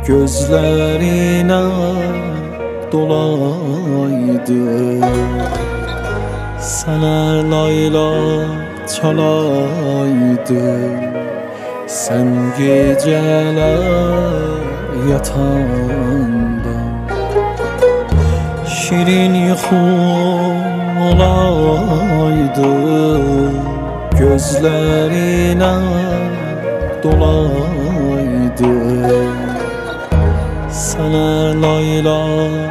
gözlerine dolaydı. Sana layla çalaydı, sen geceler yatanda. Şirin yuxulaydı, gözlerine dolaydı. Sana layla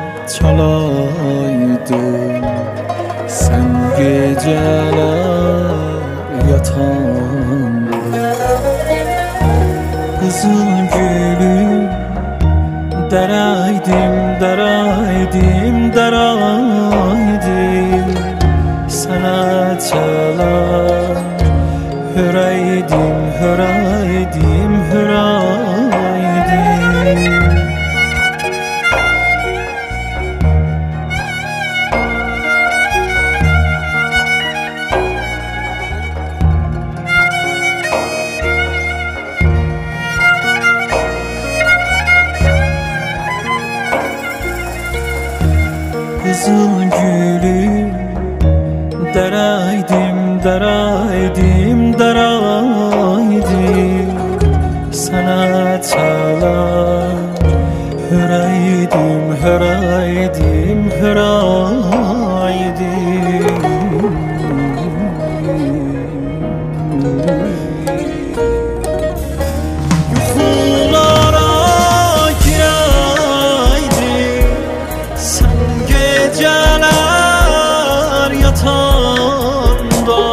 çalaydı, sen geceler yatanda. Kızıl gülüm deraydim, deraydim, deraydim. Sana çalar hüreydim, hüreydim, hüreydim. Kızıl gülüm deraydim, deraydim, deraydim. Sana çalar hüreydim, hüreydim, hüreydim. Geceler yatanda,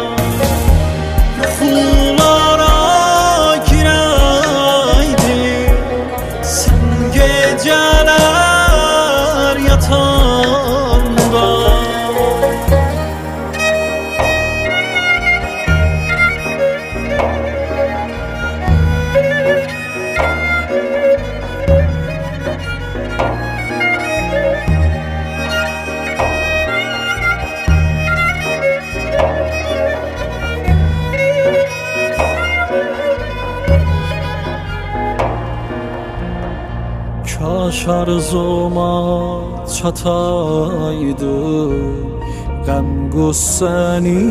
yuxulara girəydi, sen geceler yatanda. Kaş arzuma çataydı, gəm qüssəni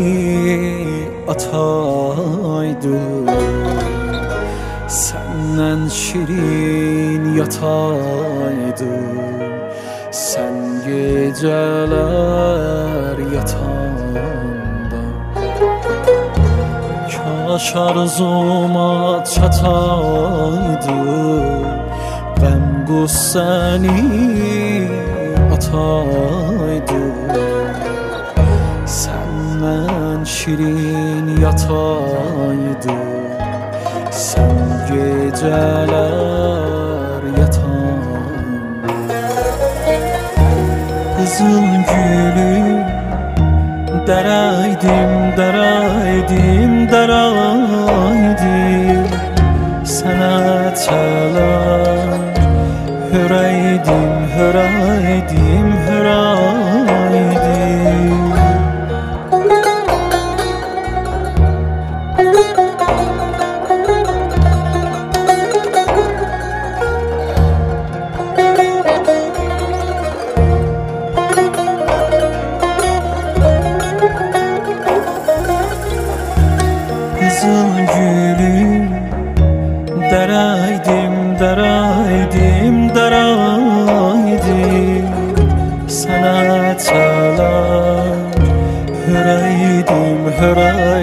ataydı. Səndən şirin yataydı, sən gecələr yatanda. Kaş arzuma çataydı, gəm qüssəni ataydı. Səndən şirin yataydı, sən gecələr yatanda. Qızıl gülüm deraydim, deraydim, deraydim. Sana çalar hüreydim, hüreydim, hüreydim. Kızıl gülüm deraydim, deraydim, deraydim. Sana çalar hüreydim, hüreydim.